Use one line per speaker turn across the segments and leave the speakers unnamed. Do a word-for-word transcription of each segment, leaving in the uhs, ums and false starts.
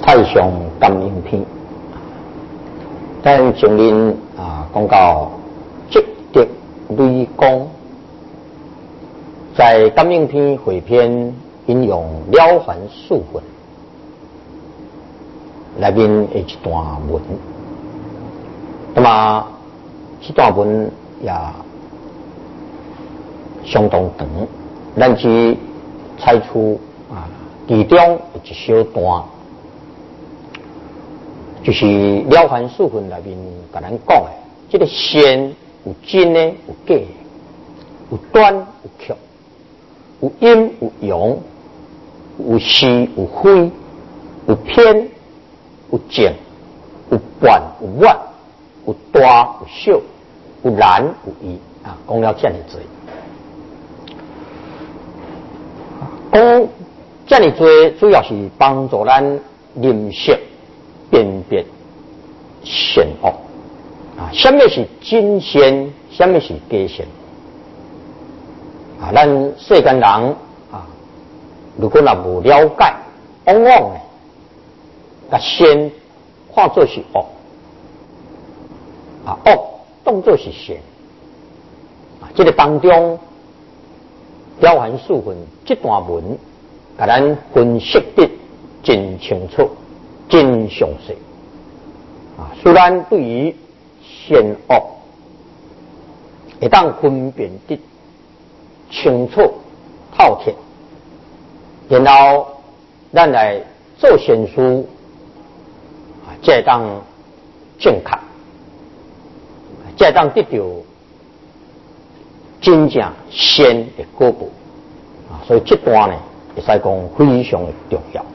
太上感应篇，咱前面啊讲到积德累功，在感应篇汇篇引用了凡四训内面的一段文，那么这段文也相当长，咱只采取啊其中一小段。就是了凡四训内面甲咱讲的，这个善有真的，有假的，有短有曲，有阴有阳，有是有非，有偏有正，有半有弯，有大有小，有难有易啊，讲了这么多。讲这么多，主要是帮助咱认识。辨别善恶啊，什么是真善，什么是假善啊？咱世间人啊，如果若无了解，往往呢，把善看作是恶啊，恶当作是善啊。这个当中，了凡四训这段文，甲咱分析得真清楚。真详细啊！虽然对于善恶会当分辨得清楚透彻，然后咱来做善事啊，才当正确，才当得到真正善的果报啊！所以这段呢，会使讲非常的重要。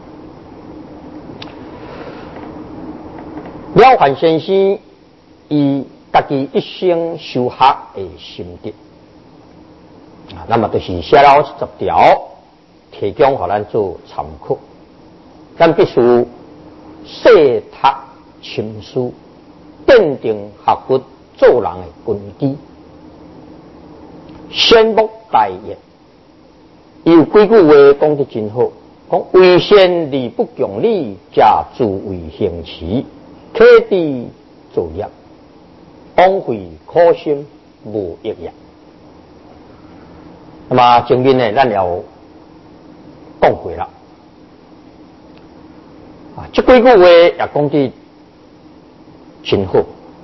了凡先生以家己一生修学的心得啊，那么就是写了十条，提供给咱做参考。咱必须细读深思，奠定学佛做人的根基。善莫大焉，有几句话讲得真好，讲为善利不共利，假自为行持。刻地作业，枉费苦心无益也。那么前面呢，咱要讲过了啊，这几句话也讲得真好。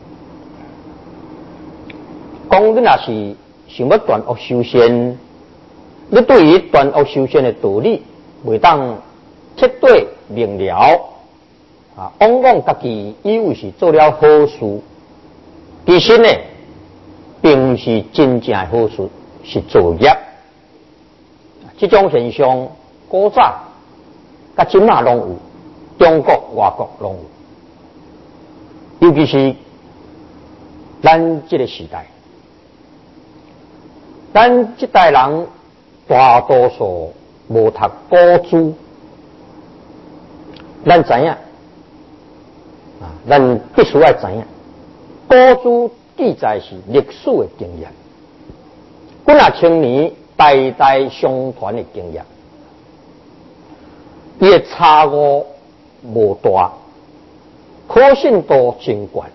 讲你若是想要断恶修善，你对于断恶修善的道理未当彻底明了。啊，往往家己以为是做了好事，其实呢，并不是真正的好事，是作业。这种现象，古早甲今仔拢有，中国、外国拢有，尤其是咱这个时代，咱这代人大多数无读古书，咱知影。啊，咱必须要知影，古书记载是历史的经验，几啊千年代代相传的经验，伊的差误无大，可信度真悬。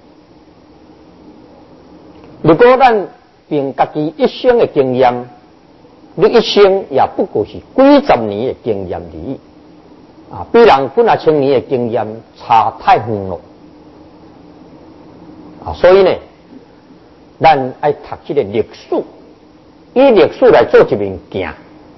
如果咱凭家己一生的经验，你一生也不过是几十年的经验而已。啊，比人几啊千年的经验差太远了啊！所以呢，咱爱读这个历史，以历史来做一面镜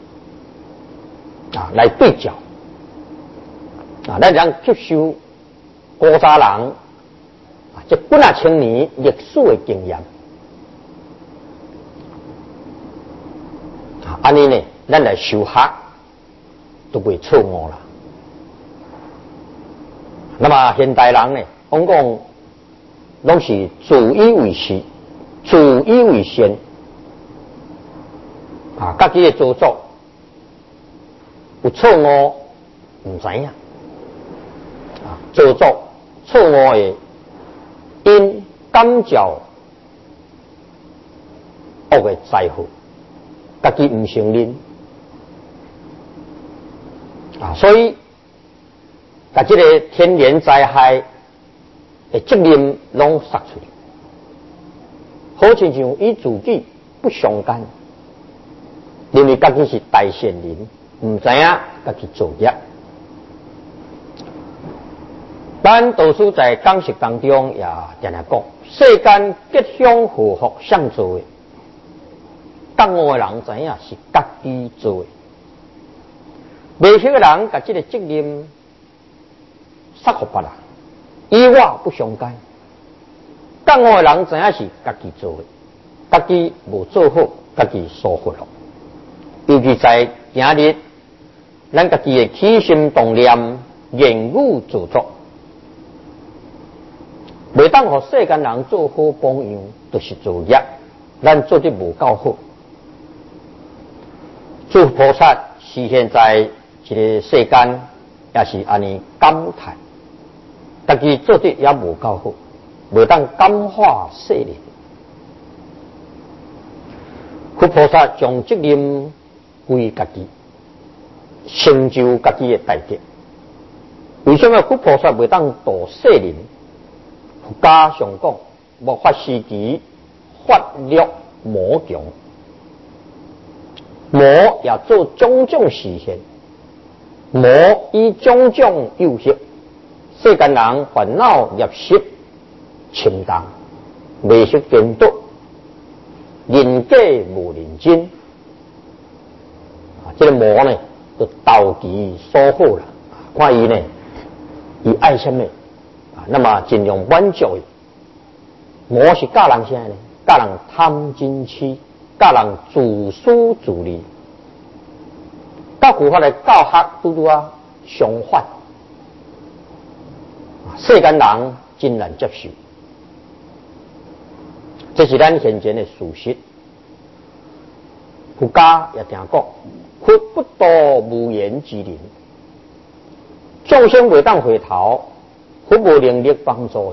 啊，来对照啊，咱将吸收古早人啊这几啊千年历史的经验啊，安尼呢，咱来修学都袂错误啦。那么现代人呢，往往拢是自以为是，自以为善啊，家己的做作有错误唔知影啊，做作错误的因感召恶的灾祸，家己唔承认啊，所以把这个天然灾害的责任拢撒出来，好亲像伊自己不相干，认为家己是大善人，唔知影家己作业。咱导师在讲述当中也常常讲，世间吉凶祸福谁做的？觉悟的人知影是家己做的，未晓的人把这个责任撒给别人，与我不相干。觉悟的人知影是家己做的，家己无做好，家己疏忽了。尤其在今日，咱家己的起心动念、言语做作，袂当互世间人做好榜样，就是作业，咱做得无够好。诸菩萨是现在这个世间，也是安尼感叹，家己做得也无够好，袂当感化世人。佛菩萨将责任归家己，成就家己的大德。为什么佛菩萨袂当度世人？佛家上讲，莫法时期，法律魔强。魔也做种种事情，魔以种种诱惑，世间人烦恼业习沉重，未识颠倒，人假无人真。啊，这个魔呢，就投其所好了。看伊呢，伊爱什么啊？那么尽量满足伊。魔是教人啥呢？教人贪嗔痴。教人自私自利，甲佛法的教学拄拄啊相反，世间人真难接受，这是咱现前的事实。佛家也常讲，佛不度无言之人，众生袂当回头，佛无能力帮助伊，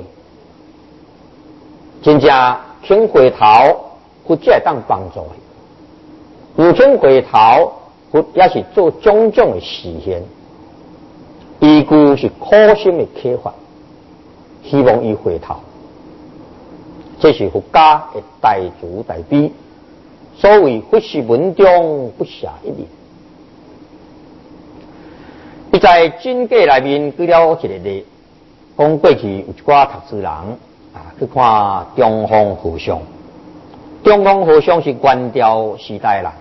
真正肯回头。佛才会当帮助伊，唔肯回头，佛也是做种种的实现，依据是苦心的启发，希望伊回头。这是佛家的大慈大悲，所谓佛是文中不下一念。伊在经界内面举了一个例，讲过去有一寡读书人啊去看中方和尚。中方和尚是元朝时代人，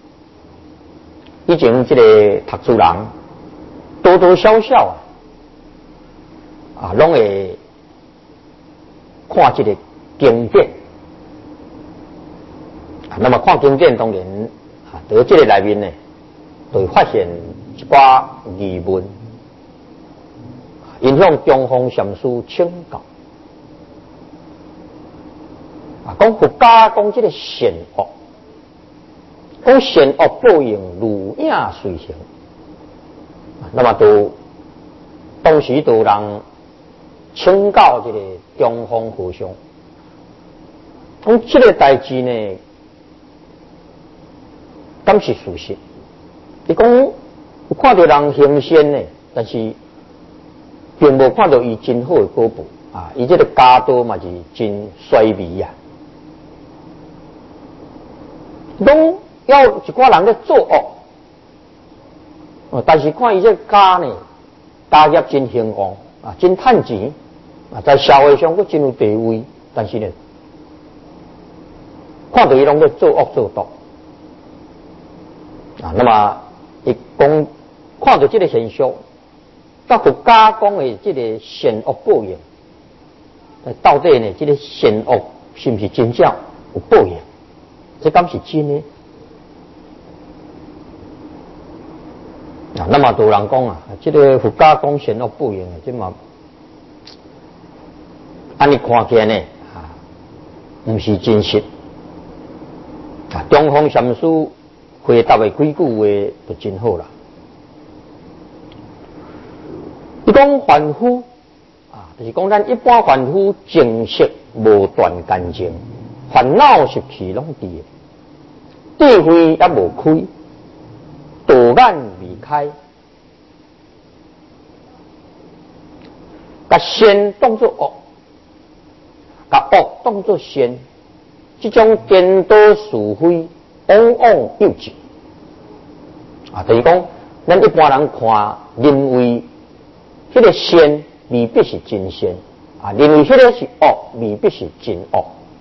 以前这个读书人多多少少啊，啊，拢会看这个经典啊。那么看经典当然啊，在这个内面呢，就会发现一寡疑问，因向中方禅师请教。啊，讲佛家讲这个善恶，讲善恶报应如影随形。那么都当时都让请教这个中方和尚，讲这个代志呢，敢是事实？你讲有看到人行善呢，但是并无看到伊真好的果报啊，伊这个家道嘛是真衰微啊。拢要一寡人咧作恶，哦，但是看伊这家呢，家业真兴旺啊，真趁钱啊，在社会上佫真有地位，但是呢，看到伊拢咧作恶作毒啊，那么伊讲看到这个现象，甲佛家讲的这个善恶报应，到底呢，这个善恶是不是真正有报应？这敢是真的啊？那么多人讲啊，这个佛家讲善恶报应啊，这嘛，按你看起来呢啊，不是真实啊。中方禅师回答的几句话就真好啦。你讲凡夫啊，就是讲咱一般凡夫情识无断干净。烦恼习气拢伫，智慧也无开，道眼未开， 把善当作恶，把恶当作善，这种颠倒是非、往往幼稚啊，等于讲，咱一般人看认为迄个善未必是真善啊，认为迄个是恶未必是真恶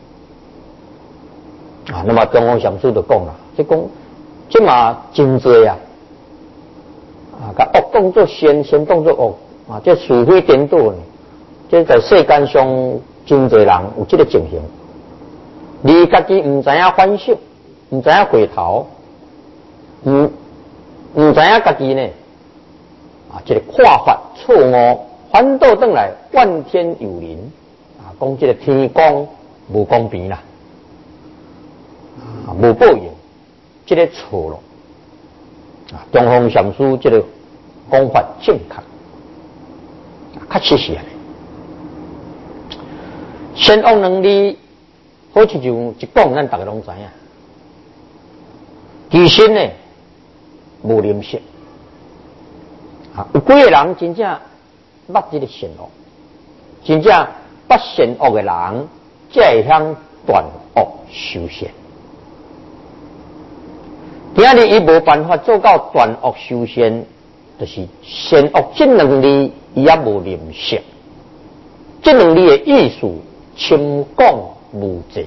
啊。那么中央禅师就讲啦，即讲即嘛真多啊，啊，把恶当作善，善当作恶啊，这是非颠倒呢。这在世间上真多人有这个情形，你家己唔知影反省，唔知影回头，唔唔知影家己呢啊，这个看法错误，反倒转来怨天尤人啊，讲这个天公无公平啦，啊，无报应，这个错了啊。中方禅师这个讲法正确，确实是啊。善恶两理，好似就一讲，咱大家拢知影。其实呢，无认识啊，有几个人真正捌这个善恶，真正捌善恶的人，才会晓断恶修善。今日伊无办法做到断恶修善，就是善恶这两理伊也无认识，这两理的意思。清讲无济，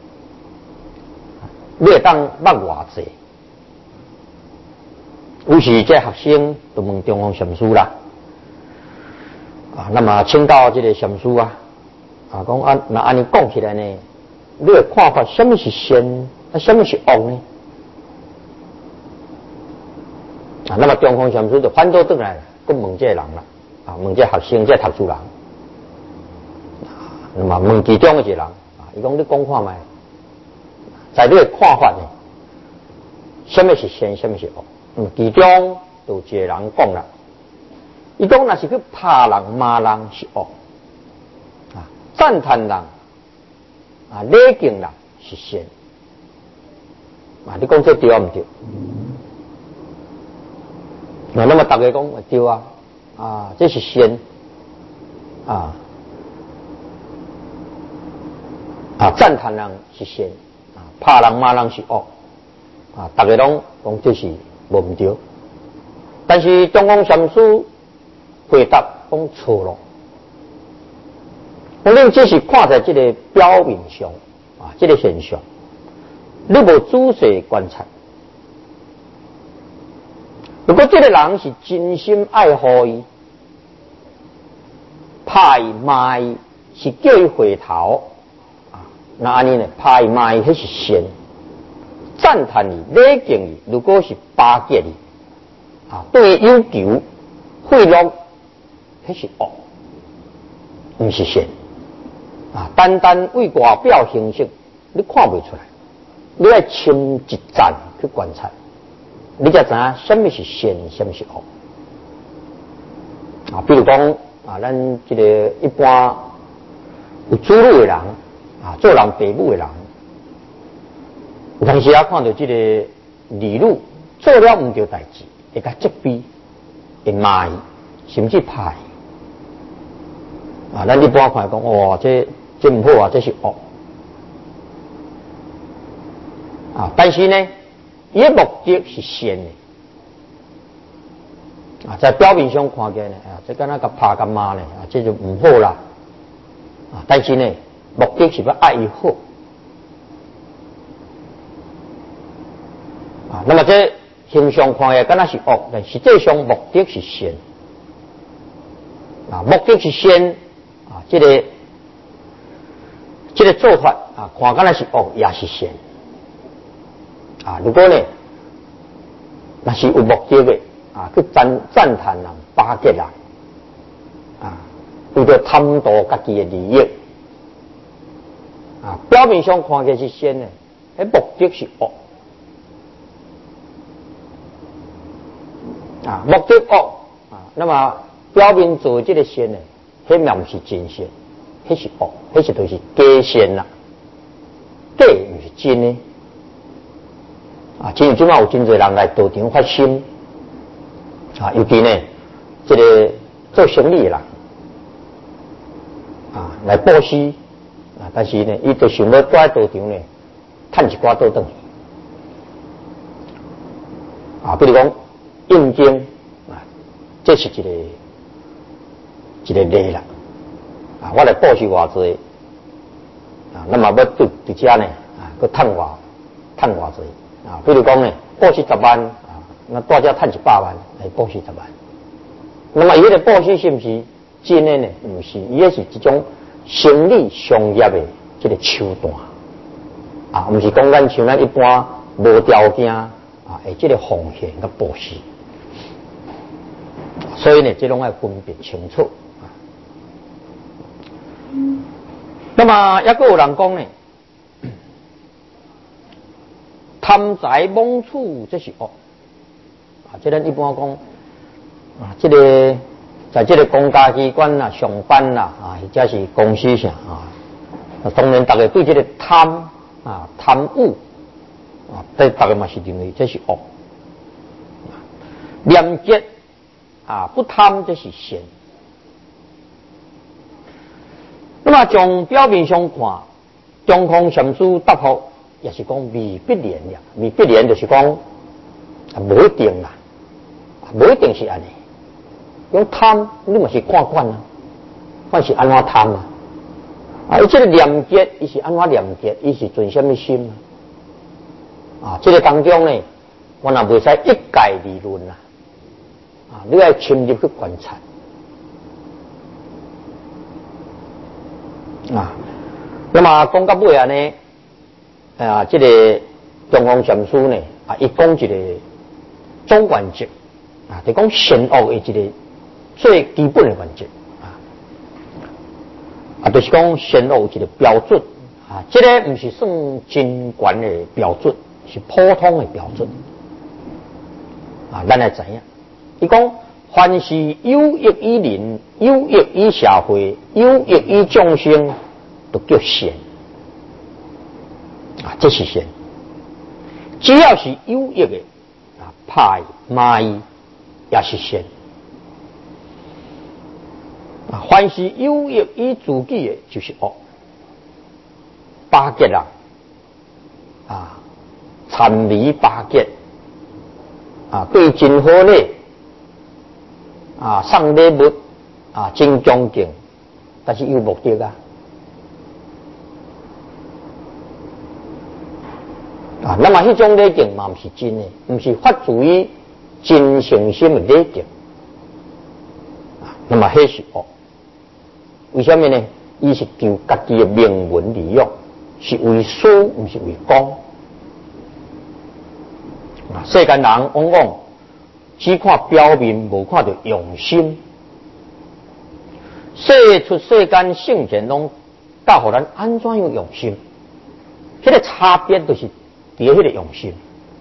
你会当捌偌济？有时这学生就问中方禅师啦，啊，那么请教这个禅师啊，啊，讲啊，那安尼讲起来呢，你的看法，什么是善，啊，什么是恶呢？啊，那么中方禅师就反倒转来，佮问这个人啦，啊，问这学生，这读书人。那么问其中的一个人啊，伊讲你讲看卖，在你的看法呢，什么是善，什么是恶？嗯，其中就有一个人讲啦，伊讲若是去拍人、骂人是恶，啊，赞叹人啊、礼敬人是善，啊，你讲这对啊唔对？啊，那么大家讲对啊，啊，这是善啊。啊，赞叹人是善，啊，拍人骂人是恶，啊，大家拢讲这是无唔对，但是中方禅师回答讲错了，我们只是看在这个表面上，啊，这个现象，你无仔细观察，如果这个人是真心爱护伊，拍伊骂伊，是叫伊回头。那安尼呢？拍伊骂伊，迄是善；赞叹伊、礼敬伊，如果是巴结伊，啊，对伊有求、贿赂，迄是恶，毋是善。啊，单单为外表形式，你看不出来。你要深一层去观察，你才知影什么是善，什么是恶。啊，比如讲啊，咱这个一般有主路的人。啊，做人父母的人，有当时啊看到这个儿女做了唔对代志，会甲责备，会骂伊，甚至拍伊。啊，咱一般看讲，哇，这这唔好啊，这是恶。啊，但是呢，伊的目的是善的。啊，在表面上看见呢，啊，这敢若甲拍甲骂呢，啊，这就唔好啦。啊，但是呢。目的是要爱伊好啊，那么这形象看也敢若是恶，但实际上目的是善啊，目的是善啊，这个这个做法啊，看敢若是恶也是善啊。如果呢，那是有目的的啊，去赞赞叹人、巴结人啊，为了贪图家己的利益。啊，表面上看起来是善的，迄目的是恶。啊，目的恶啊，那么表面做这个善呢，迄面不是真善，迄是恶，迄是就是假善啦，假唔是真的。啊，真有即马有真侪人来道场发心，啊，尤其呢，这个做生意的人， 来报喜啊，但是呢，伊就想要在道场呢，趁一寡倒转啊，比如讲印经啊，这是一个一个例啦啊，我来报喜偌济啊，那么要对伫遮呢啊，佮趁偌趁偌济啊，比如讲呢，报喜十万啊，那大家趁一百万来报喜十万，那么伊个报喜是毋是真的呢？毋是，伊个是一种生理商业的这个手段啊，毋是讲咱像咱一般无条件啊，诶，这个奉献甲报喜，所以呢，这拢要分别清楚啊。那么也个有人讲呢，贪财妄取这是恶啊，这咱一般讲啊，这个。在这个公家机关啦、上班啦啊，或者是公司上啊，当然大家对这个贪啊、贪污啊，对大家嘛是认为这是恶。廉洁啊，不贪这是善。那么从表面上看，中空禅师答复也是讲未必然呀，未必然就是讲啊，无一定啦，无一定是安尼。用贪，你嘛是看看啊，看是安怎贪啊？啊，伊这个廉洁，伊是安怎廉洁？伊是存什么心啊？啊，这个当中呢，我若袂使一概而论啦，啊，你要深入去观察啊。那么讲到尾啊呢，啊，这个中峰禅师呢，啊，伊讲一个总原则啊，就讲善恶的一个。最基本的原则啊，啊，就是讲善恶一个标准啊，这个不是算真悬的标准，是普通的标准啊。咱来知影，伊讲凡是有益于人、有益于社会、有益于众生，都叫善啊，这是善。只要是有益的啊，歹、歹也是善。啊，凡是有益于自己的，就是恶。巴结人啊，谄媚巴结啊，对真好礼啊，送礼物啊，真恭敬，但是有目的啊。啊，那么迄种礼敬嘛，毋是真的，毋是发自于真诚心的礼敬啊，那么迄是恶。为什么呢？伊是求家己的名闻利用，是为私，毋是为公。啊，世间人往往只看表面，无看到用心。说出世间圣贤拢教互咱安怎样用心，迄、那个差别就是伫迄个用心。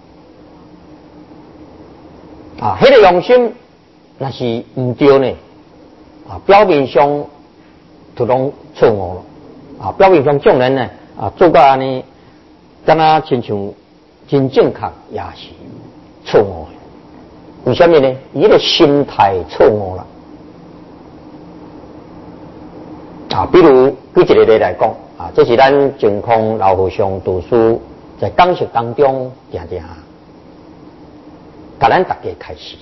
啊，迄、那个用心，若是毋对呢？啊，表面上。就拢错误了啊！表面上众人呢啊，做到安尼，敢若亲像真正确，也是错误的。为什么呢？伊个心态错误了啊！比如举一个例来讲啊，这是咱净空老和尚读书在讲述当中常常甲咱大家开始。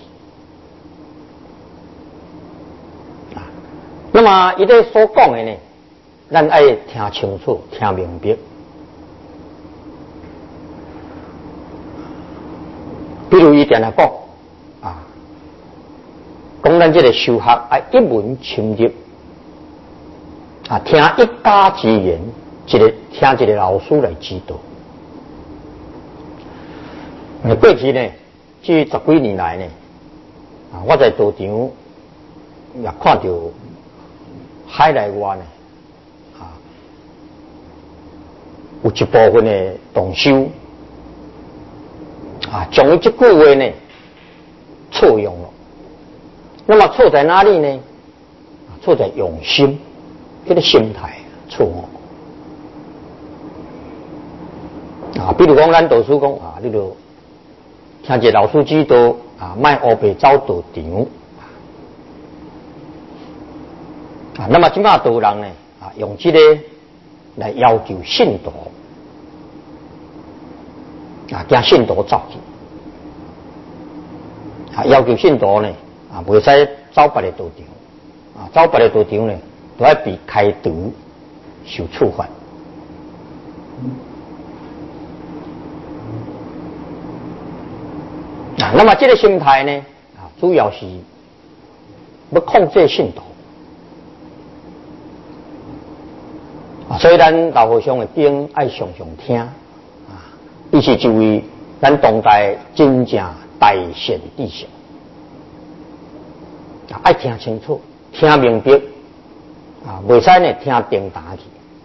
那么伊咧所讲的呢，咱爱听清楚、听明白。比如伊定来讲啊，讲咱这个修学爱一门深入啊，听一家之言，一个听一个老师来指导。过去呢，这十几年来呢，啊，我在道场也看到。海内外呢，啊，有一部分的同修啊，将伊这句话呢错用了。那么错在哪里呢？错在用心，这个心态错误啊。比如讲，咱导师讲啊，你就听一老师指导啊，卖乌白走道场。啊，那么即马道人呢， 啊，用这个来要求信徒啊，将信徒召去啊，要求信徒呢啊，袂使走别个道场啊，走别个道场呢，都要被开除受处罚。啊，那么这个心态呢啊，主要是要控制信徒。啊，所以咱老和尚的经爱常常听啊，伊是一位咱当代真正大善知识啊，爱听清楚、听明白啊，袂使呢听颠打去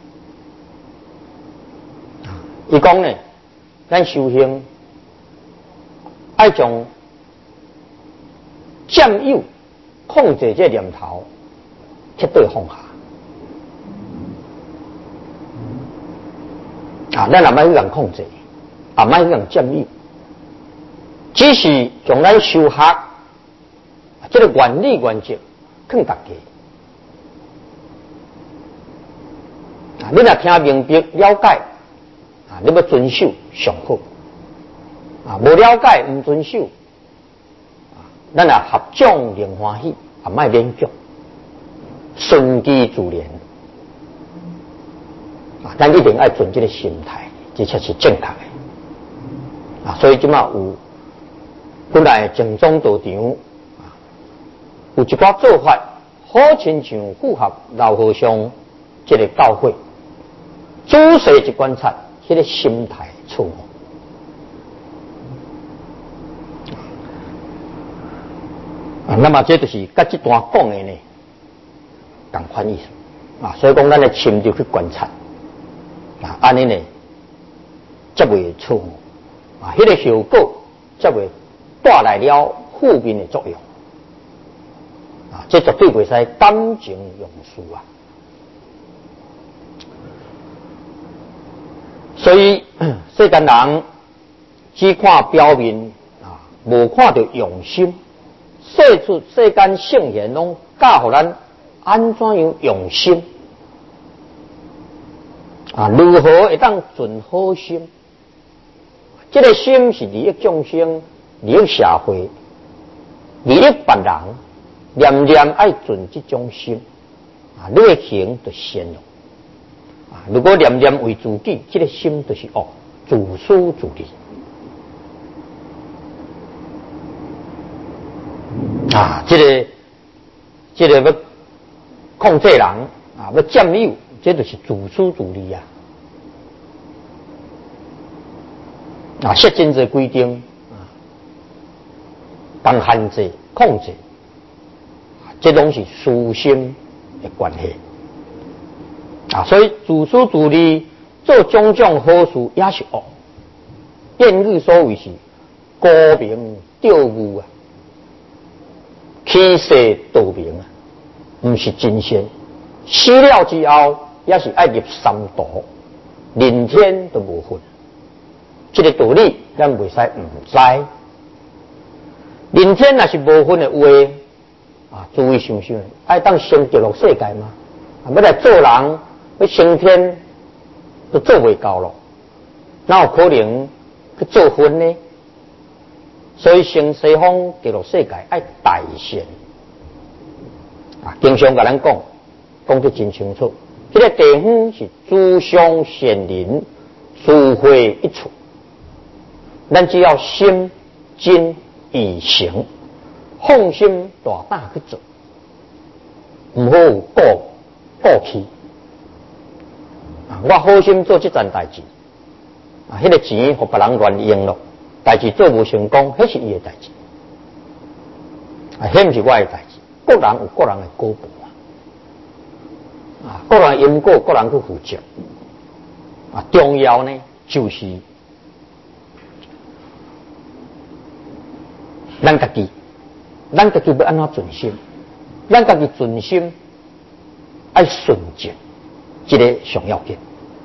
啊。伊讲呢，咱修行爱将占有、控制这念头彻底放下。啊，咱也莫去人控制，也莫去人占有，只是将咱修学这个原理原则放大家。啊，你若听明白了解，啊，你要遵守上好。啊，无了解唔遵守，啊，咱也合掌令欢喜，也莫勉强，顺其自然。啊，咱一定要存这个心态，这才是正确的。啊，所以即马有本来正宗道场啊，有一寡做法，好亲像符合老和尚这个教诲，仔细一观察，这个心态错误。啊，那么这就是甲这段讲的呢，同款意思啊。所以讲，咱的深入去观察。啊，安尼呢，才会错误啊！迄、那个效果才会带来了负面的作用啊！这绝对袂使感情用事啊！所以世间人只看表面啊，无看到用心。说出世间圣贤拢教互咱安怎样用心。啊，如何会当存好心？这个心是利益众生、利益社会、利益别人，念念爱存这种心，啊，你的行就善了。啊，如果念念为自己，这个心就是恶，自私自利。啊，这个这个要控制人啊，要占有。这就是自私自利啊！啊，设真侪规定啊，当限制、控制，这拢是私心的关系啊。所以自私自利做种种好事也是恶。谚语所谓是沽名钓誉啊，欺世盗名啊，不是真善。死了之后。也是爱入三途，人天都无分。这个道理咱袂使唔知。人天若是无分的话，啊，注意想想，爱当升极乐世界吗？啊，要来做人，要升天都做袂到咯，哪有可能去做分呢？所以升西方极乐世界爱大善啊，经常甲咱讲，讲得真清楚。这个地方是诸相善人，殊会一处。咱只要心真以行，放心大胆去做，唔好有顾顾气。啊，我好心做这件代志，啊，迄、那个钱互别人乱用咯，代志做无成功，迄是伊的代志，啊，迄唔是我的代志。各人有各人的果报。啊，个人因果，个人去负责。啊，重要呢就是咱家己，咱家己要安怎存心？咱家己存心爱顺境，这个上要紧。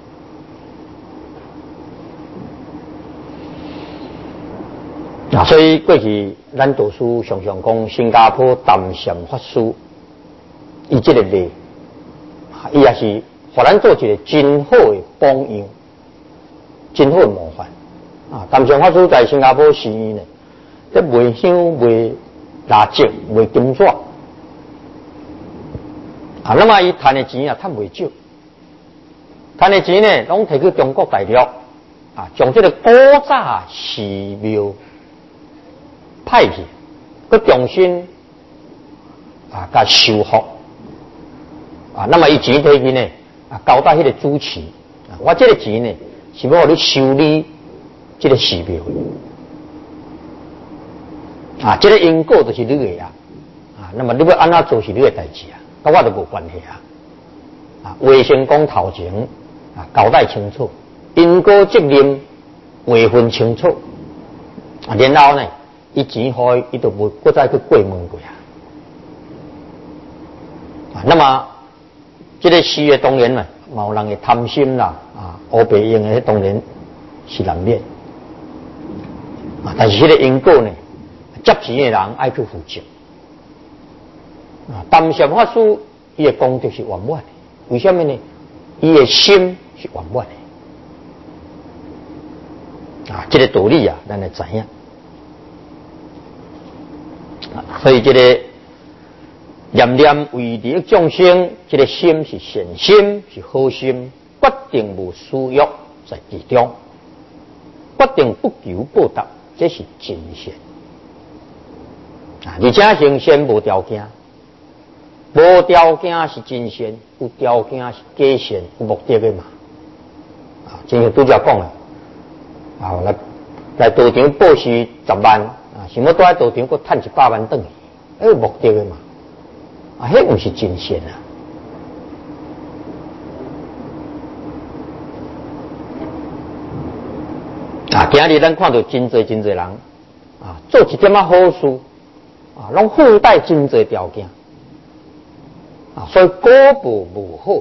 啊，所以过去咱读书常常讲，新加坡淡禅法师，伊这个例。 伊也是互咱做一个真好的榜样，真好的模范啊！甘祥法师在新加坡寺院呢，在卖香、卖蜡烛、卖金纸啊，那么伊赚的钱啊，赚袂少，赚的钱呢，拢摕去中国大陆啊，将这个古早寺庙派去，佮重新啊，甲修复啊，那么伊钱摕去呢，啊，交代迄个主持啊，我这个钱呢，是要互你修理这个寺庙啊，这个因果就是你的啊，啊，那么你要安怎做是你的代志啊，跟我都无关系啊，啊，卫生讲头前啊，交代清楚，因果责任划分清楚啊，然后呢，伊钱互伊，伊就无搁再去过问过啊，啊，那么。这个事业当然嘛，有人会贪心啦，啊，黑白用的当然是难免，啊，但是这个因果呢，接钱的人爱去负责，啊，甘善法师伊的功德是圆满的，为什么呢？伊的心是圆满的，啊，这个道理啊，咱来知影，啊，所以这个。念念为利益众生，这个心是善心，是好心，决定无私欲在其中，决定不求报答，这是真善。啊，而且行善无条件，无条件是真善，有条件是假善，有目的的嘛。啊，正像拄则讲的，啊，来来道场报施十万，啊，想要在道场搁赚一百万转去，那有目的的嘛。啊，迄毋是真善啊！啊，今日咱看到真侪真侪人啊，做一点仔好事啊，拢附带真侪条件啊，所以果报无好。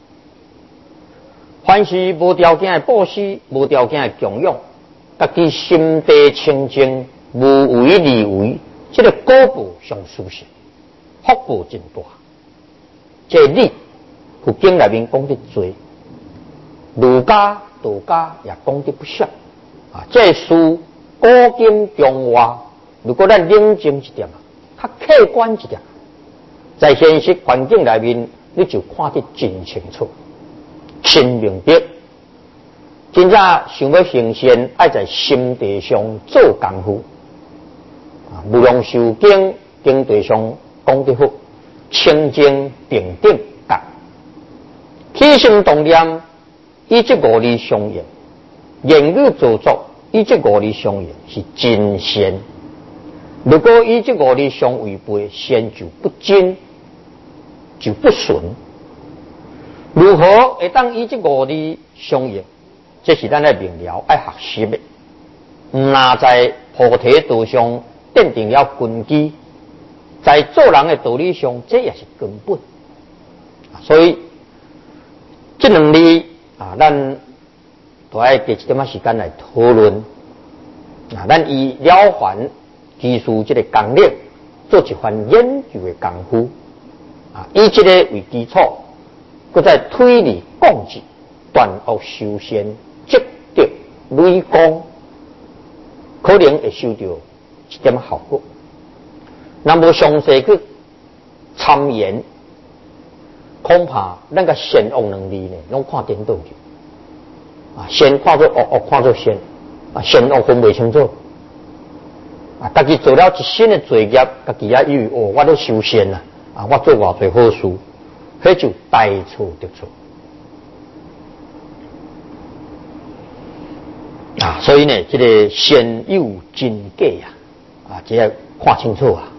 凡是无条件的布施，无条件的供养，家己心地清净，无为利为，这个果报上殊胜。福报真大，这理佛经内面讲得多，儒家、道家也讲得不少啊。这书古今中外，如果咱冷静一点，较客观一点，在现实环境内面，你就看得真清楚、真明白。真正想要行善，爱在心地上做功夫啊，无用受经经地上。讲得好，清净平等觉，起心动念以这五理相应，言语做作以这五理相应是真善。如果以这五理相违背，善就不真，就不纯。如何会当以这五理相应？这是咱来明了爱学习的，那在菩提道上奠定了根基。在做人的道理上，这也是根本。所以这两理啊，咱都爱给一点仔时间来讨论啊。咱以了凡技术这个纲领，做一番研究的功夫啊，以这个为基础，搁再推理讲治，断恶修善，积德累功，可能会收到一点效果。那么详细去参研，恐怕咱个善恶能力呢，拢看颠倒去。啊，善看作恶，恶看作善，啊，善恶分不清楚。啊，家己做了一身的罪业，家己也以为哦，我咧修善啊，啊，我做偌侪好事，迄就大错特错。啊，所以呢，这个善有真假啊，啊，这要看清楚啊。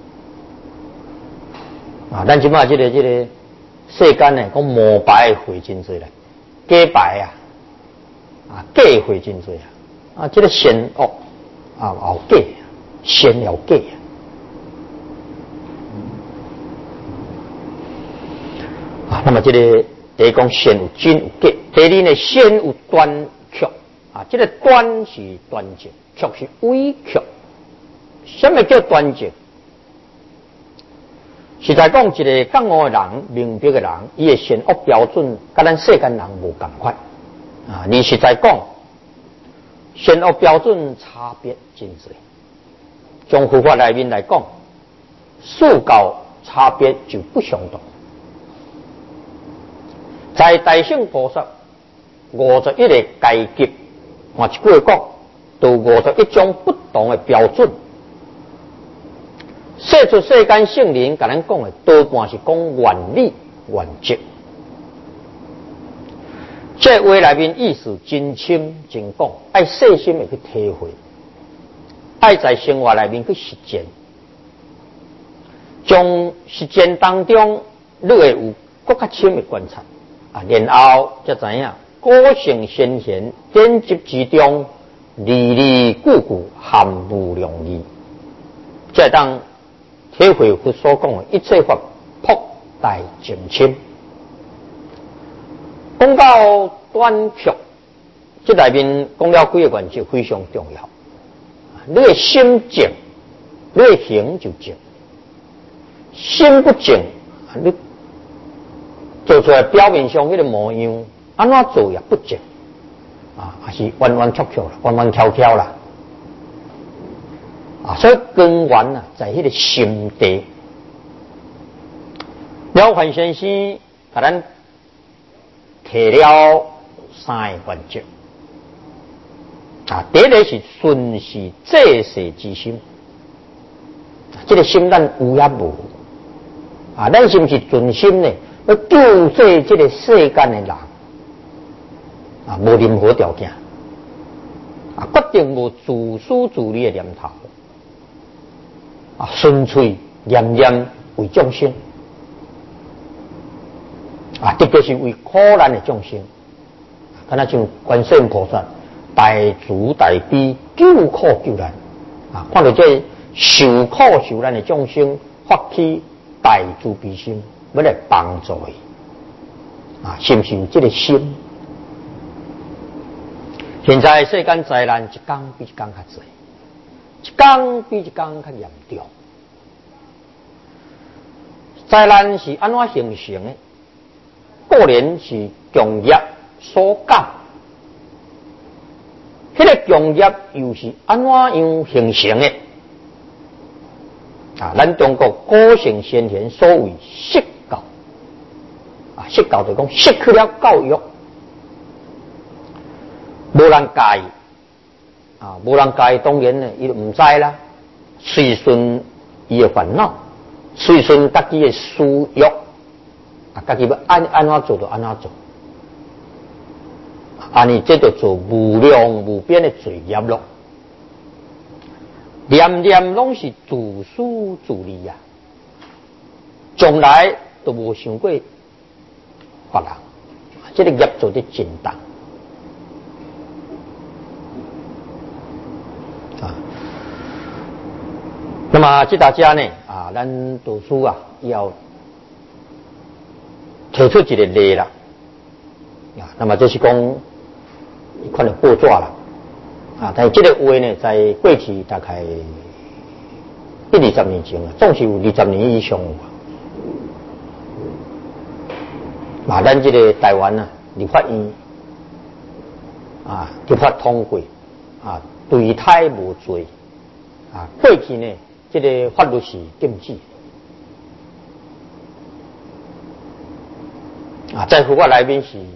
啊，咱即马即个即、这个世间呢，讲摸白的会真多啦，假白啊，啊假会真多啊，啊，这个善恶啊后假，善有假啊。那么这个第一讲善有真有假，第二呢善有端曲啊，这个端是端正，曲是委曲。什么叫端正？ 实在讲，一个觉悟的人、明白的人，伊的善恶标准，甲咱世间人无共款啊。你实在讲，善恶标准差别真多。从佛法内面来讲，四教差别就不相同。在大乘菩萨五十一个阶级，换一句话讲，都五十一种不同的标准。说出世间圣人，甲咱讲的多半是讲原理、原则。这话内面意思真深真广，爱细心的去体会，爱在生活内面去实践。从实践当中，你会有更较深的观察啊，然后才知影果性先贤，典籍之中，字字句句含糊良义，才当体会佢所讲的一切法博大精深。讲到短曲，这内面讲了几个原则非常重要。你的心静，你的行就静；心不静，你做出来表面上迄个模样，安怎做也不静啊，还是弯弯曲曲啦，弯弯翘翘啦。啊，所以根源啊，在迄个心地。了凡先生给咱提了三个原则啊，第一个是顺时济世之心，这个心咱有也无啊？咱是不是存心呢？要救济这个世间的人啊，无任何条件啊，决定无自私自利的念头。啊，纯粹念念为众生，啊，特别是为苦难的众生，敢若像观世音菩萨大慈大悲救苦救难，啊，看到这受苦受难的众生，发起大慈悲心，要来帮助伊，啊，是不是有这个心？现在世间灾难一天比一天较多。一天比一天较严重，灾难是安怎形成的？固然是强业所感，迄、那个强业又是安怎样形成的？啊，咱中国古圣先贤所谓失教，啊，失教就讲失去了教育，无人教。啊，无人教当然呢，伊就唔知啦，随顺伊的烦恼，随顺家己的私欲，啊，家己要安安怎做就安怎做，安尼这就做无量无边的罪业咯。念念拢是自私自利呀，从来都无想过别人，这个业做得真重。那么，这大家呢啊，咱读书啊，要提出一个例啦啊。那么，这是讲一款的报纸啦啊。但是这个话呢，在过去大概一二十年前啊，总是有二十年以上啊。咱这个台湾啊，立法院啊，立法通过啊，对胎无罪啊。过去呢，这个法律是禁止啊，在佛法内面是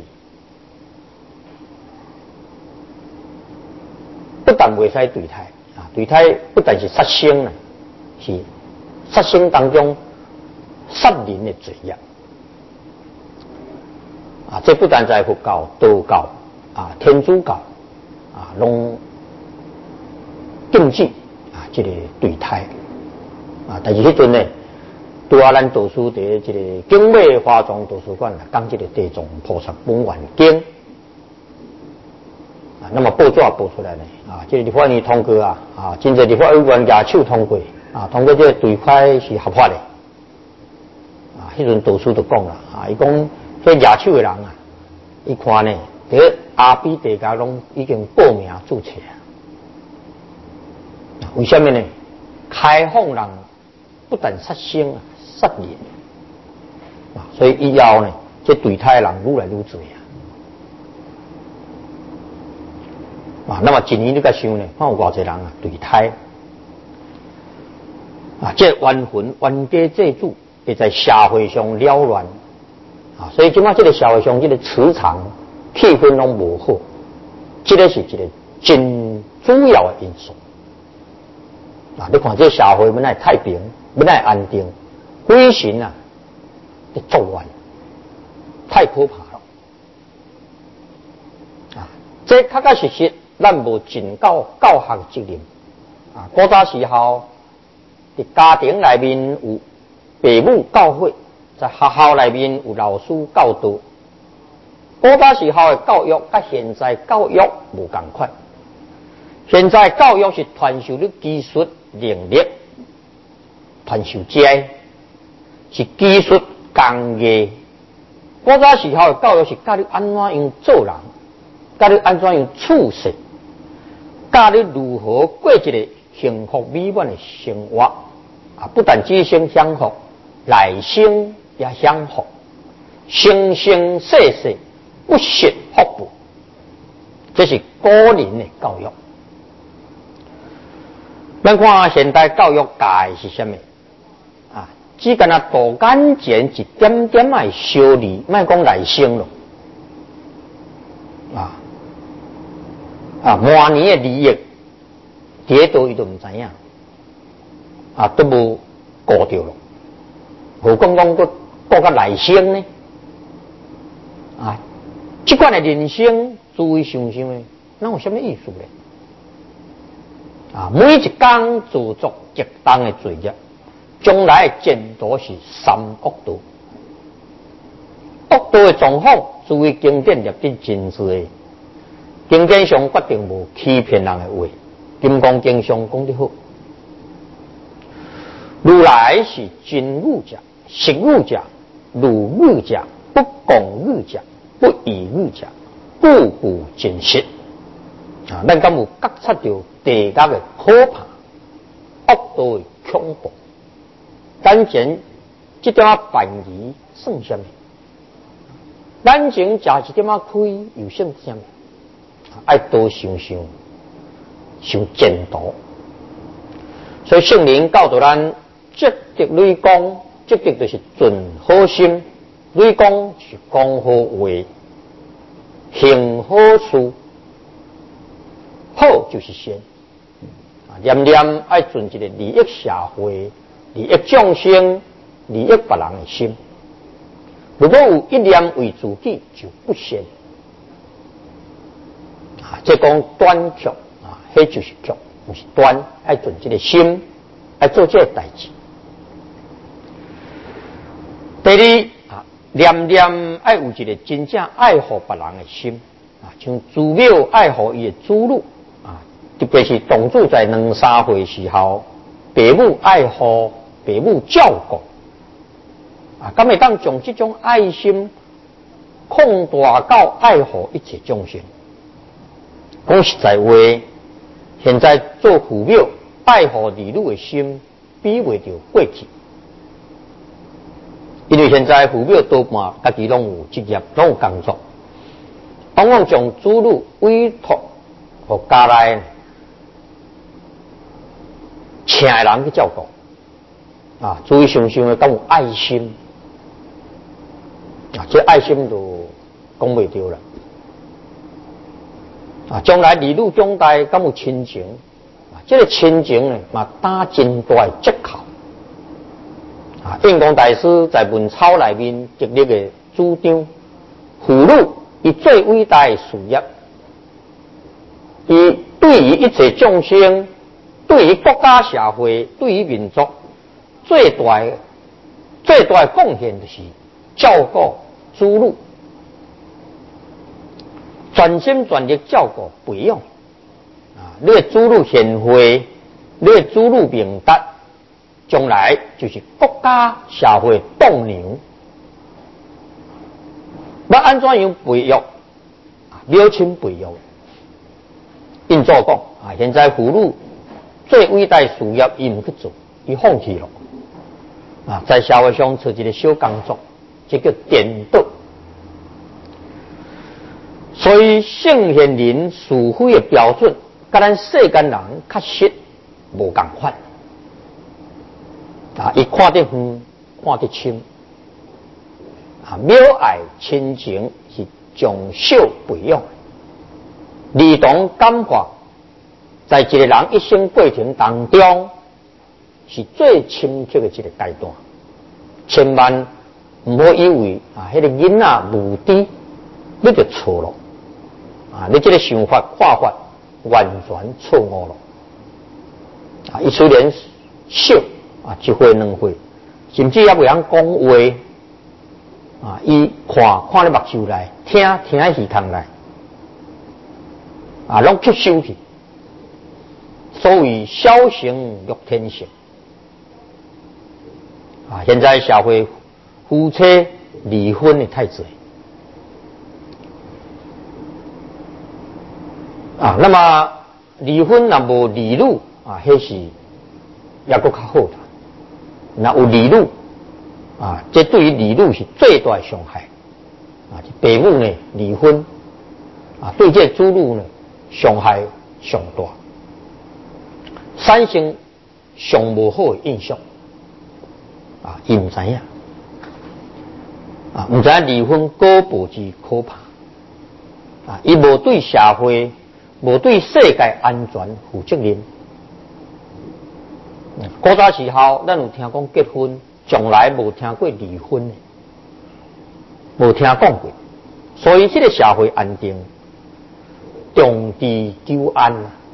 不但袂使对胎啊，对胎不但是杀生啊，是杀生当中杀人的罪业啊。这不但在佛教、道教啊、天主教啊，拢禁止啊，这个对胎。啊，但是迄阵呢，拄啊，咱读书伫这个景美华庄图书馆讲这个地藏菩萨本愿经啊，那么报纸报出来呢啊，这个立法院通过啊啊，真侪立法委员举手通过啊，通过这个对胎是合法的啊。迄阵读书就讲啦啊，伊讲迄举手的人啊，伊看呢，伫阿比地家拢已经报名注册啊，为什么呢？开放人不但杀生啊， 杀人啊，所以以后呢，这对胎的人愈来愈多啊。啊，那么一年你甲想呢，看有偌济人啊对胎啊，这冤魂冤家借主，会在社会上扰乱啊，所以即马这个社会上这个磁场气氛拢无好，这个是一个真主要的因素。啊！你看这社会本来太平，本来安定，鬼神啊，在作乱，太可怕了。啊！这确确实实，咱无尽到教学责任。啊！古早时候，伫家庭内面有父母教诲，在学校内面有老师教导。古早时候的教育，甲现在教育无同款。现在教育是传授你技术能力，传授这是技术工艺。古早时候的教育是教你安怎样做人，教你安怎样处事，教你如何过一个幸福美满的生活。啊，不但只身享福，内心也享福，生生世世不失福报。这是古人的教育。咱看现代教育界是什么？啊，只干那大眼前一点点的小利，莫讲来生咯。啊啊，满年的利益，跌倒伊都唔知影，啊，都无顾着咯。何讲讲个顾较来生呢？啊，这款的人生，诸位想想诶，那有什么意思呢？啊，每一天做作极重的罪业，将来的前途是三恶道。恶道的状况，诸位经典列得真实的。经典上决定无欺骗人的话。金刚经上讲得好，如来是真语者，实语者，如语者，不共语者，不异语者，故故真实。啊，咱敢有觉察到地界的可怕、恶道的恐怖？咱前这点啊便宜算什么？咱前食一点啊亏又算什么？爱多想想，想前途。所以圣灵教导咱积德累功，积德就是存好心，累功是讲好话，行好事。好就是善，啊，念念爱存一个利益社会、利益众生、利益别人的心。如果有一念为自己，就不善。啊，这讲短剧啊，迄就是剧，不是短，爱存这个心，爱做这个代志。第二啊，念念爱有一个真正爱护别人的心，啊，像祖庙爱护伊的子女。特别是同住在两三岁时候，父母爱护，父母照顾，啊，敢会当将这种爱心扩大到爱护一切众生。讲实在话，现在做父母爱护儿女的心，比袂着过去，因为现在父母多半家己拢有职业，拢有工作，往往将子女委托互家内。请的人去照顾啊，注意想想的，敢有爱心啊？这爱心就讲袂着了啊！将来儿女长大，敢有亲情啊？这个亲情呢，嘛打真大的折扣啊！印光大师在文钞内面极力的主张，妇女以最伟大的事业，伊对于一切众生。对于国家社会，对于民族，最大最大的贡献就是照顾子女，全心全力照顾培养。啊，你的子女贤惠，你的子女明达，将来就是国家社会栋梁。要安怎样培育？秒亲培育。印祖讲啊，现在妇女。最伟大的事业，伊唔去做，伊放弃了。 啊，在社会上做一个小工作，这叫颠倒。所以圣贤人是非的标准，甲咱世间人确实无共款。啊，伊看得远，看得深。啊，渺爱亲情是从小培养，儿童感觉，在一个人一生过程当中，是最深刻的一个阶段。千万唔好以为啊，迄、那个囡仔无知，你就错了。啊，你这个想法、看法完全错误了。啊，伊虽然小啊，一岁两岁，甚至也未晓讲话。啊！伊看看咧目睭来，听听咧耳孔来，啊，拢吸收去。所谓小成欲天成。啊，现在社会夫妻离婚的太多。啊，那么离婚若无离女啊，迄是也搁较好啦。若有离女。啊，这对于离女是最大的伤害。啊，父母呢离婚，啊，对这子女呢伤害上大，产生上无好的印象。啊，伊唔知影，啊，唔知影离婚果报之可怕。啊，伊无对社会、无对世界安全负责任。古早时候，咱有听讲结婚。从来无听过离婚的，无听讲过，所以这个社会安定，重治求安。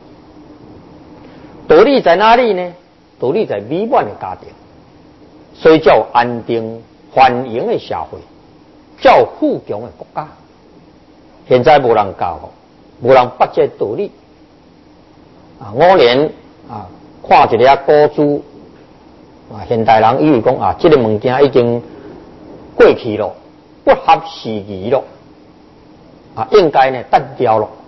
道理在哪里呢？道理在美满的家庭，所以叫安定繁荣的社会，叫富强的国家。现在无人教，无人把这道理。啊，我连啊看一个古书。啊，现代人以为讲啊，这个物件已经过去了，不合时宜了，啊，应该呢淡掉了。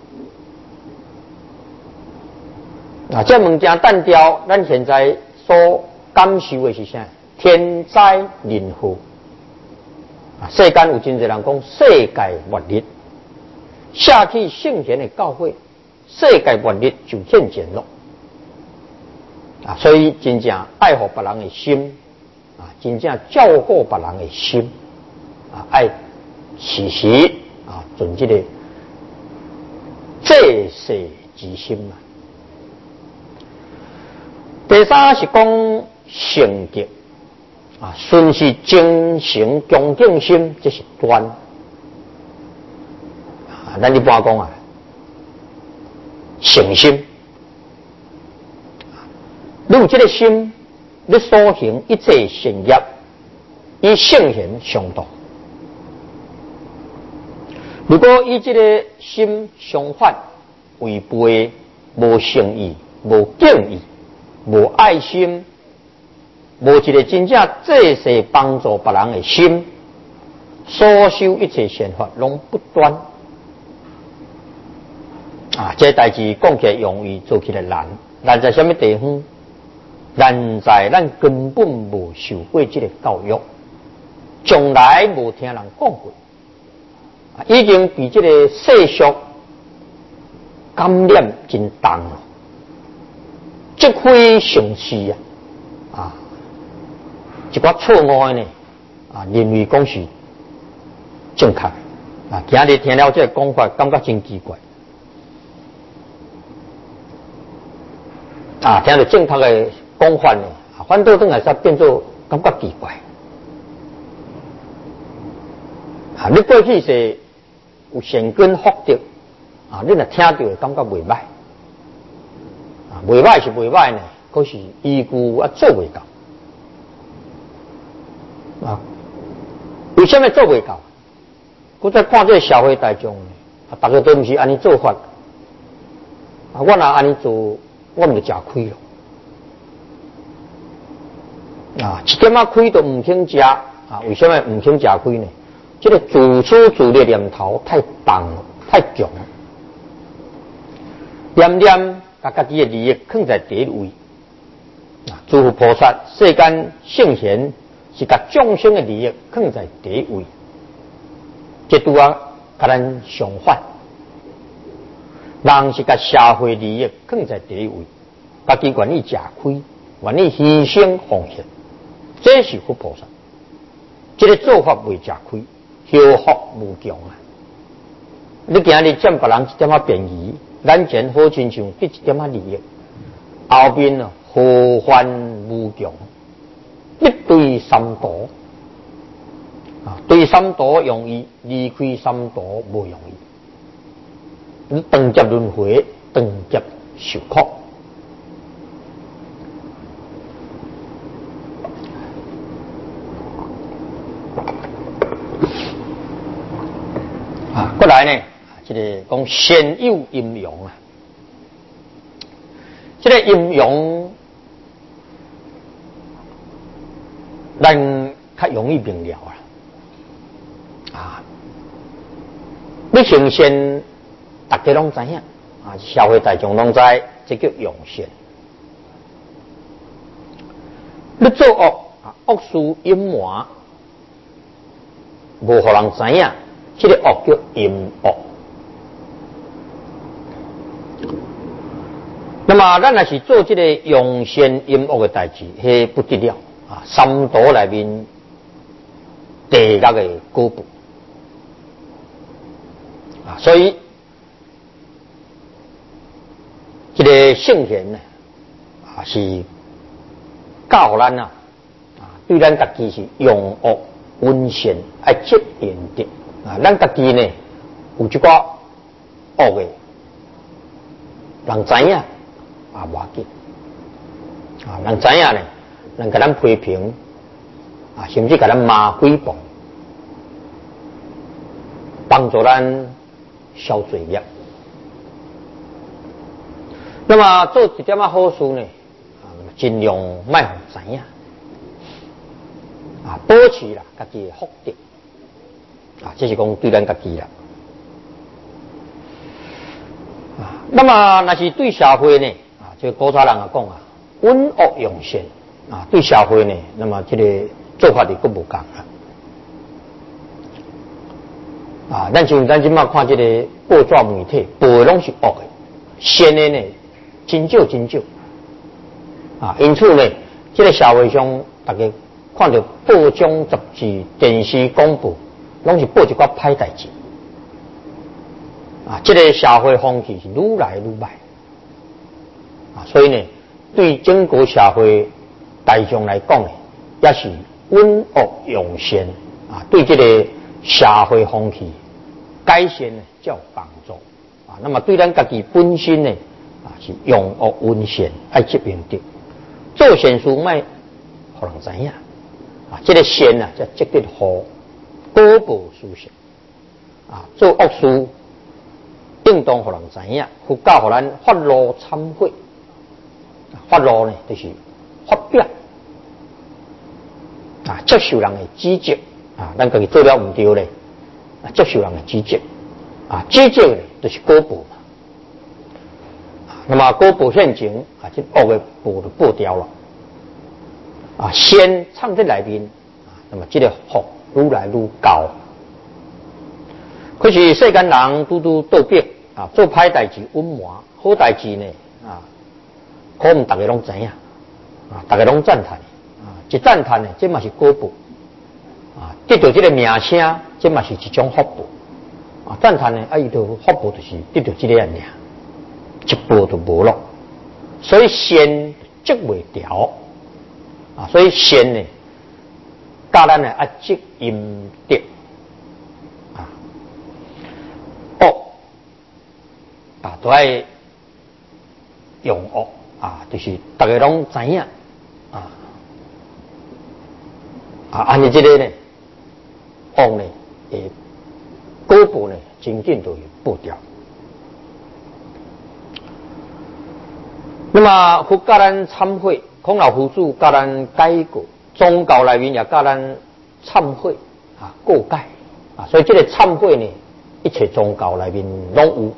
啊，这物件淡掉，咱现在所感受的是啥？天灾人祸。啊，世间有真侪人讲世界末日，下去圣贤的教诲，世界末日就现前了。啊，所以真正爱护别人的心，啊，真正照顾别人的心，啊，爱时时啊存这个济世之心嘛。第三是讲成德，啊，顺是精诚恭敬心，这是端。啊，咱一般讲啊，诚心。你有这个心，你所行一切善业，以圣贤相待。如果以这个心相反，违背无诚意、无敬意、无爱心，无一个真正济世帮助别人的心，所修一切善法拢不端。啊，这代志讲起来容易，做起来难。难在什么地方？难在咱根本无受过这个教育，从来无听人讲过，啊，已经被这个世俗感染真重了，即非常事啊！啊，一寡错误的呢，啊，认为讲是正确啊，今日听了这个讲法，感觉真奇怪啊，听到正确的讲法呢，反倒转来才变做感觉奇怪。啊，你过去是有善根福德，啊，你若听到会感觉袂歹，啊，袂歹是袂歹呢，可是依据啊做袂到，啊，为什么做袂到？我在看这个社会大众，啊，大家都不是安尼做法，啊，我若安尼做，我们就吃亏了。啊，一点仔亏都唔肯食啊！为什么唔肯食亏呢？这个自私自利念头太重了，太强了。念念把家己的利益放在第一位。啊，诸佛菩萨、世间圣贤是把众生的利益放在第一位，这拄啊，甲咱相反。人是把社会利益放在第一位，家己愿意吃亏，愿意牺牲奉献，这是佛菩萨。这个做法未吃亏，修福无穷啊！你今日占别人一点仔便宜，咱前好亲像得一点仔利益，后面啊祸患无穷，一对三毒啊！对三毒容易，离开三毒无容易。你长劫轮回，长劫受苦。啊，过来呢，这个讲先有阴阳啊，这个阴阳，咱较容易明了啊。啊，你先先。大家拢知影啊，社会大众拢知，这叫阳线。你做恶啊，恶事隐瞒，无互人知影，这个恶叫阴恶。那么，咱若是做这个阳线阴恶的代志，迄不得了啊！三毒内面第一个果报啊，所以。这个圣贤呢，啊是教咱啊，啊对咱家己是用恶温善爱积阴德啊，咱家己呢有一寡恶的，人知影啊无要紧啊，人知影呢，人甲咱批评啊，甚至甲咱骂诽谤，帮助咱消罪业。那么做一点仔好事呢，啊，尽量卖互知影，啊，保持啦家己的福德，啊，这是讲对咱家己啦，啊，那么若是对社会呢，啊，这个古早人啊讲啊，温恶用善，啊，对社会呢，那么这个做法就更无共啦，啊，咱像咱今麦看这个报纸媒体，报的拢是恶的，善的呢。真少真少啊！因此呢，这个社会上，大家看到报章、杂志、电视广播，拢是报一寡歹代志啊！这个社会风气是愈来愈歹啊！所以呢，对整个社会大众来讲呢，也是温恶用善啊！对这个社会风气改善呢，较有帮助啊！那么对咱家己本身呢？啊，是用恶温善，爱积阴德，做善事卖，互人知影啊。这个善啊，叫积德好，果报殊胜啊。做恶事，应当互人知影，佛教互咱发露忏悔，发露呢就是发表啊，接受人的指责啊，咱家己做了唔对咧，啊，接受人的指责啊，指责呢就是果报嘛。那么果报现前啊，这恶的报就报掉了啊，先藏在内面啊，那么这个福愈来愈高。可是世间人拄拄倒逼啊，做歹代志隐瞒，好代志呢啊，可能大家拢知影啊，大家拢赞叹啊，一赞叹呢，这嘛是果报啊，得到这个名声，这嘛是一种福报啊，赞叹呢，啊，伊就福报就是得到这个样尔。一步都无咯，所以善积未掉啊，所以善呢，教咱呢要积阴德啊，恶啊都爱用恶啊，就是大家拢知影啊啊，安尼这个呢，恶呢，诶，果报呢，真紧都会报掉。那么佛教咱忏悔，孔老夫子教咱改过，宗教内面也教咱忏悔啊，过改啊，所以这个忏悔呢，一切宗教内面拢有。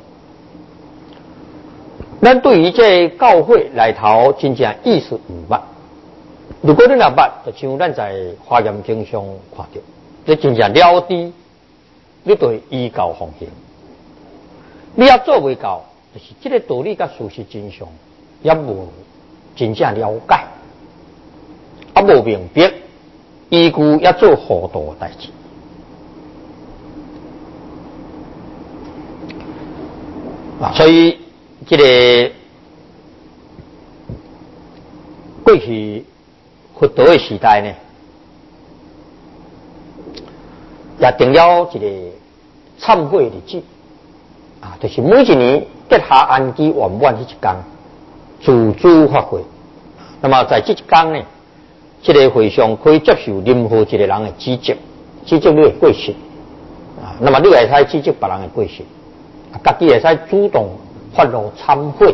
咱对于这教会内头真正意识唔捌如果你若捌，就像咱在华严经上看到，你真正了知，你就会依教奉行。你要做未到，就是这个道理甲事实真相也无真正了解，啊无明白，依据也做糊涂的代志。啊，所以这个过去佛陀的时代呢，也定了一个忏悔日子啊，就是每一年结下安基圆满这一天，自主发挥。那么在这一天呢，这个会上可以接受任何一个人的指责，指责你的过失啊，那么你也可以指责别人的过失。家己会使主动发露忏悔。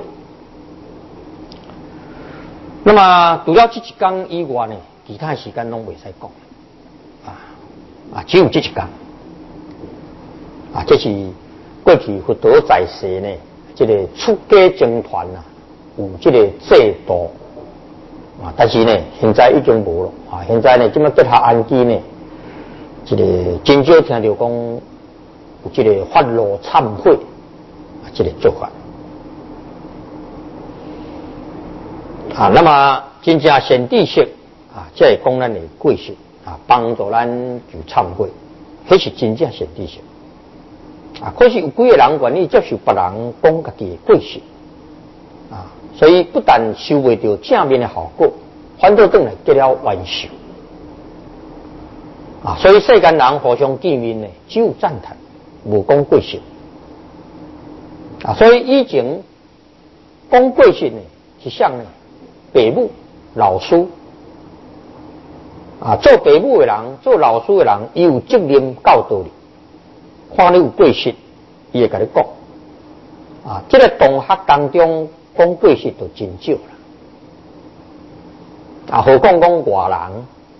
那么除了这一天以外呢，其他时间拢袂使讲啊啊，只有这一天啊，这是过去佛陀在世呢，这个出家僧团啊，有这个制度啊，但是呢，现在已经无了啊。现在呢，这么结下安基呢，这个真少听到讲有这个发露忏悔啊，这个做法啊。那么真正显知识啊，这是讲咱的过失啊，帮助咱就忏悔，迄是真正显知识啊。可是有几个人愿意接受别人讲家己的过失啊，所以不但收袂到正面的效果，反倒转来结了冤仇啊。所以世间人互相见面呢，只有赞叹，无讲过失啊。所以以前讲过失呢，是像呢父母、老师啊，做父母的人、做老师的人，伊有责任教导你。看你有过失，伊会甲你讲啊。这个同学当中讲过失就真少啦啊，何况讲外人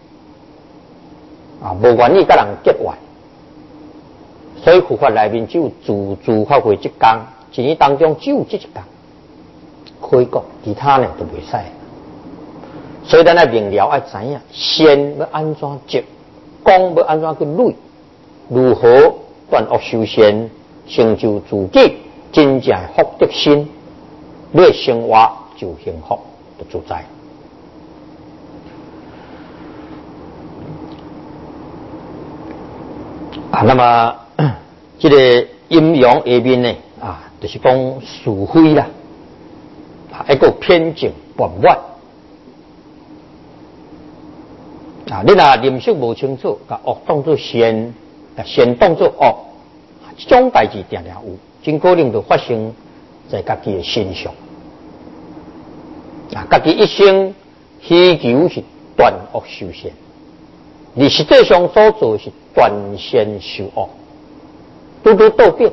啊，无愿意甲人结怨。所以佛法内面只有自主发挥一天，一年当中只有这一天可以讲，其他呢都袂使。所以咱来明了要知影，善要安怎接，讲要安怎去累，如何断恶修善，成就自己真正的福德心，你的生活就幸福就自在。啊，那么这个阴阳下面呢，啊，就是讲是非啦，啊，一个偏见悖乱。啊，你若认识无清楚，把恶当作善，善当作恶，这种代志定定有，真可能就发生在家己的身上。啊，家己一生希求是断恶修善，而实际上所做的是断善修恶，拄拄倒表。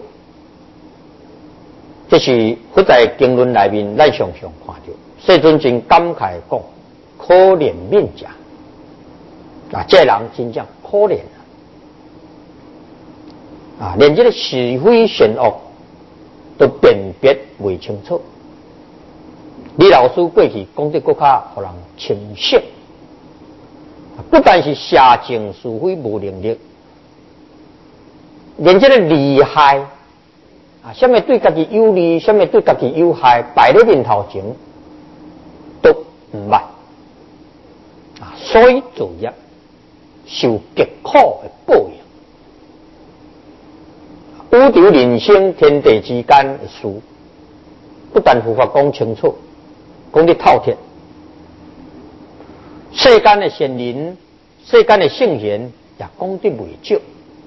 这是佛在经论内面，咱常常看到，世尊真感慨讲：可怜命者。啊，这人真正可怜啊！啊，连这个是非善恶都辨别未清楚。李老师过去讲得更加让人清晰，不但是写正是非无能力，连这个利害啊，什么对家己有利，什么对家己有害，摆在面头前都唔捌啊，所以做业。受极苦的报应，宇宙人生天地之间的事，不但佛法讲清楚，讲得透彻，世间的善人、世间的圣贤也讲得未少。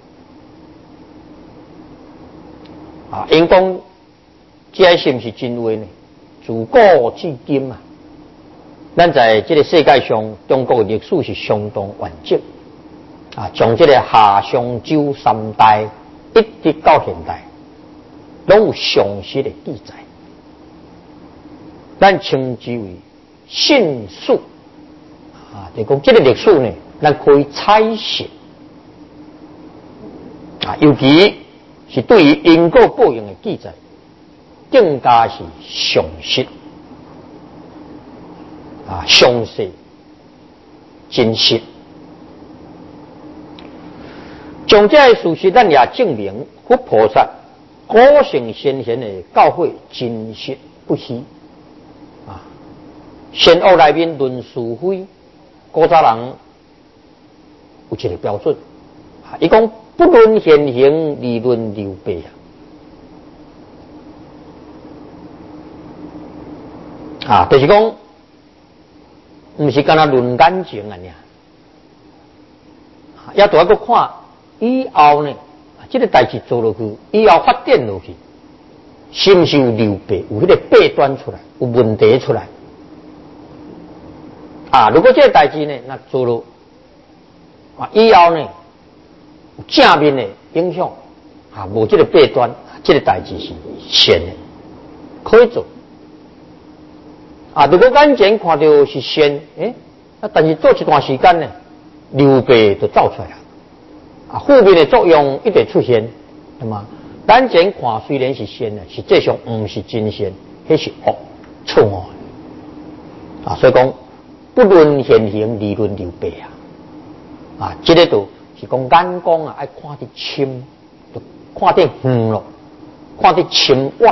啊，因讲这是不是真话呢？自古至今啊，咱在这个世界上，中国的历史是相当完整。啊，从这个夏商周三代一直到现代，拢有详细的记载，咱称之为信史啊。就讲这个历史呢，咱可以猜测啊，尤其是对于因果报应的记载，更加是详细啊、详细真实。从这事实，咱也证明佛菩萨古圣先贤的教诲真实不虚。啊，善恶内面论是非，古早人有一个标准。啊，伊讲不论现行，理论流弊啊。啊，就是讲，唔是干那论感情啊，尔，也都要个看。以后呢，这个代志做落去，以后发展落去，是不是有流弊，有迄个弊端出来，有问题出来？啊，如果这个代志呢，那做落啊，以后呢，有正面的影响，啊，无这个弊端，这个代志是善的，可以做。啊，如果眼前看到是善，诶，啊，但是做一段时间呢，流弊就走出来了。啊，负面的作用一定出现，对吗？眼前看虽然是善的，实际上不是真善，那是恶错误的。啊，所以讲不论现行，理论流弊啊。啊，这个就是讲眼光啊，爱看得深，就看得远咯，看得深远。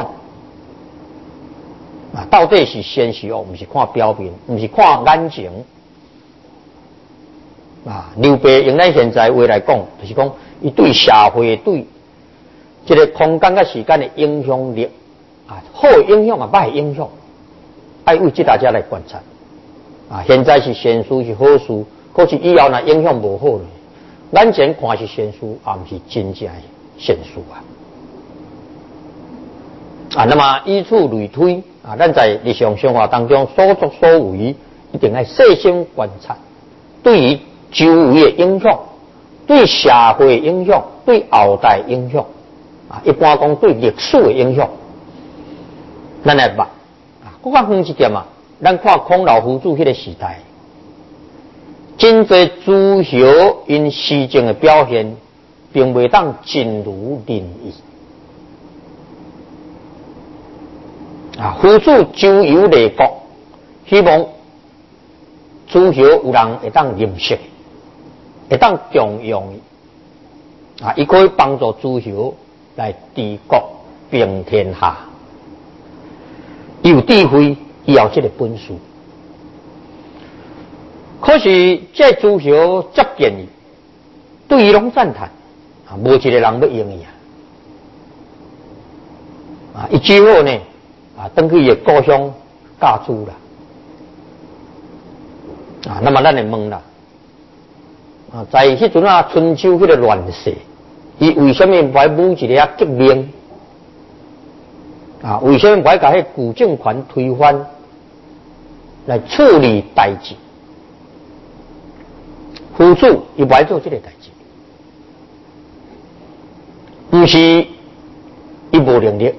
啊，到底是善是恶，不是看表面，不是看眼前。啊，流弊用咱现在话来讲，就是讲伊对社会、对这个空间、甲时间的影响力，啊，好的影响啊，歹的影响，爱为这大家来观察。啊，现在是善事是好事，可是以后若影响无好咧，眼前看是善事，也毋是真正的善事啊。啊，那么以此类推，啊，咱在日常生活当中所作所为，一定要细心观察，对于周围的影响，对社会的影响，对后代的影响，啊，一般讲对历史的影响，咱来捌啊。我讲远一点啊，咱看孔老夫子迄个时代，真侪诸侯因施政的表现，并未当尽如人意。啊，夫子周游列国，希望诸侯有人会当认识。会当重用啊，伊可以帮助诸侯来治国平天下，有智慧，也有这个本事。可是这诸侯接见伊，对伊拢赞叹啊，无一个人要用伊啊。啊，伊之后呢，啊，登去伊的故乡嫁猪啦。啊，那么咱来问啦。啊，在迄阵啊，春秋迄个乱世，伊为什么不爱舞一个啊革命？啊，为什么不爱把迄古政权推翻，来处理代志？夫子伊不爱做这个代志，不是伊无能力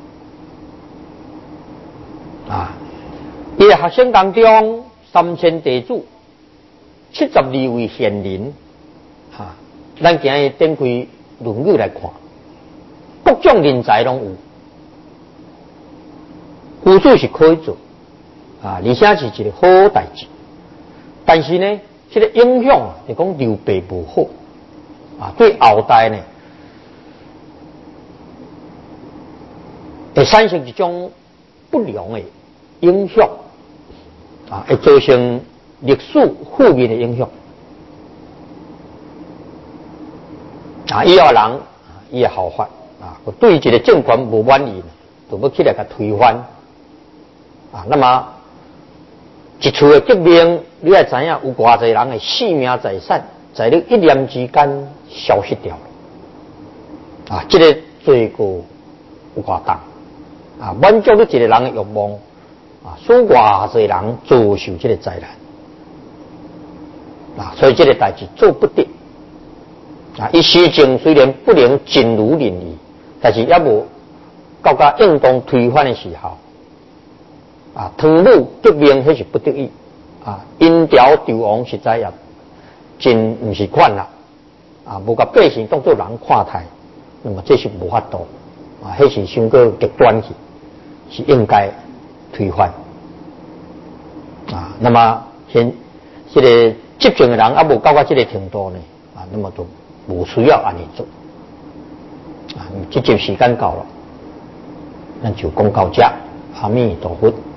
啊。伊的学生当中，三千弟子。七十二位贤人，啊，咱今日点开《论语》来看，各种人才拢有，夫子是可以做，啊，而且是一个好代志。但是呢，这个影响是讲流弊不好，啊，对后代呢，会产生一种不良的影响，啊，会造成历史负面的影响啊！以后人伊的好法啊，对一个政权无满意，就要起来甲推翻啊。那么一次的革命，你也知影有偌济人的性命财产，在你一念之间消失掉了啊！这个罪过有偌重啊！满足你一个人的欲望啊，使偌济人遭受这个灾难。啊，所以这个代志做不得啊！伊施政虽然不能尽如人意，但是也无到甲应当推翻的时候啊。唐武革命迄是不得已啊，因朝纣王实在也真不是款啦啊，无甲百姓当作人看待，那么这是无法度啊，迄是伤过极端去，是应该推翻啊。那么现这个执政的人啊，无到到这个程度呢，啊，那么都无需要安尼做。啊，这节时间到了，咱就讲到这，阿弥陀佛。